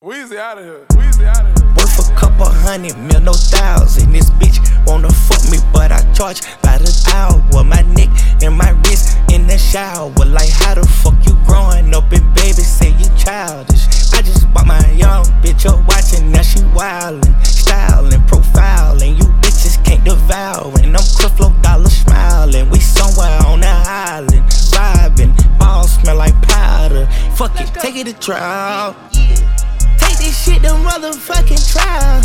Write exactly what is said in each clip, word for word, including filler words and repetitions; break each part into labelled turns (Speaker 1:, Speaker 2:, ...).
Speaker 1: Weezy out of here. Weezy out of here.
Speaker 2: Worth a couple hundred mil, no thousand. This bitch wanna fuck me, but I charge by the hour. My neck and my wrist in the shower. Like, how the fuck you growing up and baby say you childish? I just bought my young bitch up watching, now she wildin', styling, profiling. You bitches can't devour. And I'm Creflo Dollar smiling. We somewhere on the island, vibing. Balls smell like powder. Fuck it, take it to trial. Take this shit to motherfucking trial.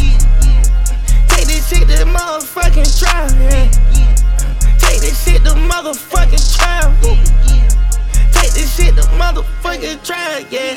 Speaker 2: Take this shit to motherfucking trial. Yeah. Take this shit to motherfucking trial. Take this shit to motherfucking trial. Yeah.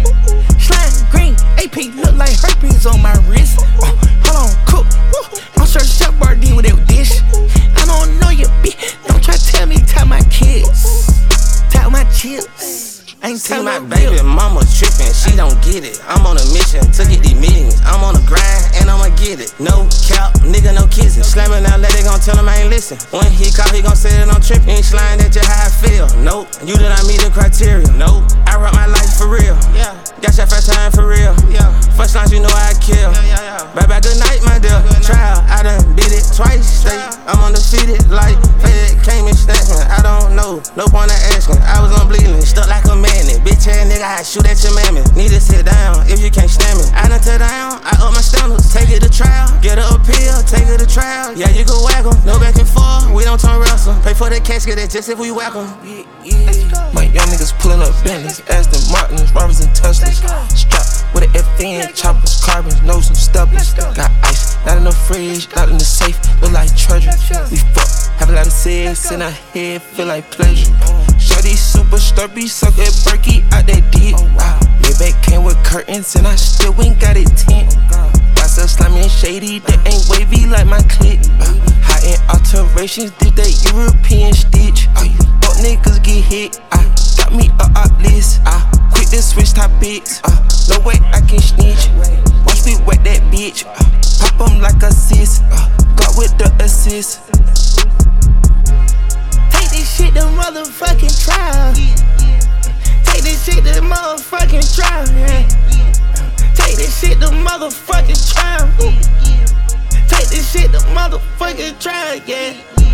Speaker 2: Slime green, A P look like herpes on my wrist. Uh, hold on, cook. Woo. I'm sure Chef Boyardee with that dish. I don't know you, bitch. Don't try to tell me tell my kids. Tell my chips. Ain't
Speaker 3: see my baby mama trippin', she don't get it. I'm on a mission to get these millions. I'm on the grind and I'ma get it. No cap, nigga, no kissing. Slamming out, let it gon' tell him I ain't listen. When he call, he gon' say that I'm trippin'. Ain't slime, that's just how I feel. Nope, you did not meet the criteria. Nope, I rock my life for real. Yeah, got your first time for real. Yeah, first lines you know I kill. Yeah, yeah, yeah. Bye bye, good night, my dear. Trial, I done beat it twice straight. I'm undefeated like Fed came and snatched me. I don't know, no point of asking. I was on bleeding, stuck like a man. Bitch ass nigga, I shoot at your mammy. Need to sit down if you can't stand me. I done tear down, I up my standards. Take it to trial, get her appeal, take it to trial. Yeah, you can whack em, no back and forth, we don't turn wrestle. Pay for the casket, that's just if we whack em.
Speaker 2: Yeah, yeah. My young niggas pulling up Bentleys, Aston Martins, Robbers and Teslas. Strapped with an F N, choppers, carbons, know some stubblers. Got ice, not in the fridge, not in the safe, look like treasure. We fuck, have a lot of sex in our head, feel like pleasure. Shorty super sturdy, suck at Berkey out that dick. Wow. Maybach came with curtains and I still ain't got it tint. Watch us slimy and shady, that ain't wavy like my clip. Uh, high end alterations, did that European stitch. Uh, fuck niggas get hit, I got me a up list. I quit to switch topics, uh, no way I can snitch. Watch me wet that bitch, uh, pop em like a sis. Uh, got with the assist. Take this shit to motherfucking trial. Take this shit to motherfucking trial. Yeah. Take this shit to motherfucking trial. Take this shit to motherfucking trial. Yeah.